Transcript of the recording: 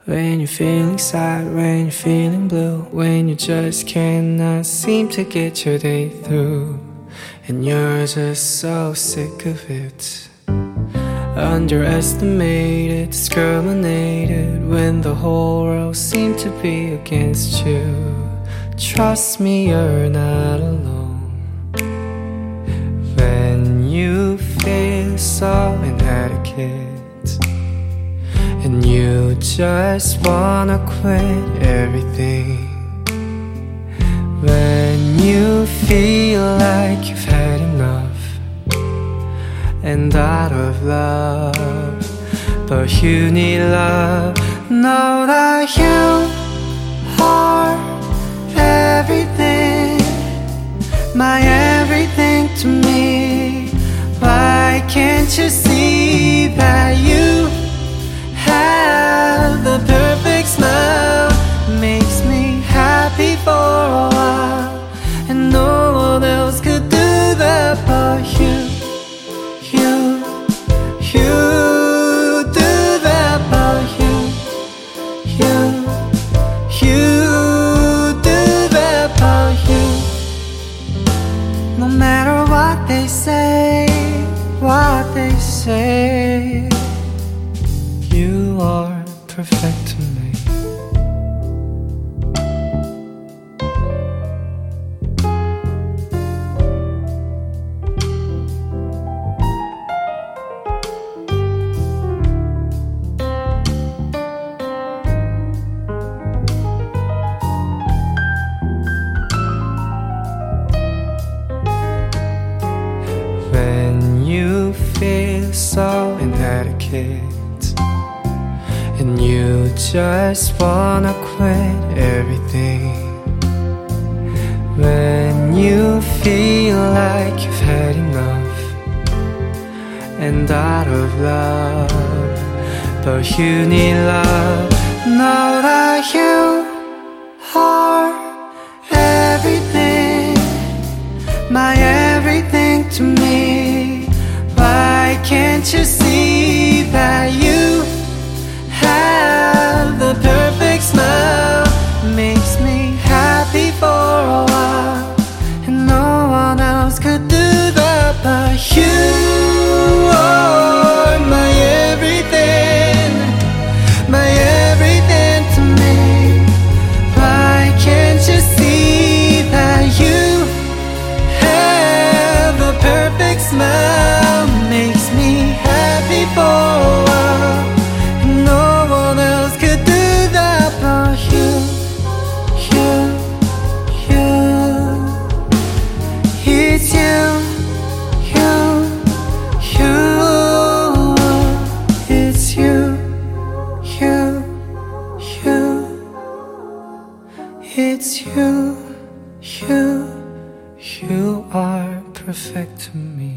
When you're feeling sad, when you're feeling blue, when you just cannot seem to get your day through, and you're just so sick of it. Underestimated, discriminated, when the whole world seemed to be against you. Trust me, you're not alone. When you feel so inadequate and you just wanna quit everything, when you feel like you've had enough and out of love, but you need love, know that you are everything, my everything to me. Why can't you see that you have the perfect smile? Makes me happy for a while, and no one else could do that but you. You do that but you do that but you. No matter what they say, you are perfect to me. When you feel so inadequate and you just wanna quit everything, when you feel like you've had enough and out of love, but you need love, know that you are everything, my everything to me. Why can't you see that you have the perfect smile? Makes me happy for a while, and no one else could do that but you. Are my everything, my everything to me. Why can't you see that you have the perfect smile? Makes me happy for a while, no one else could do that but you. It's you, it's you, it's you, you are perfect to me.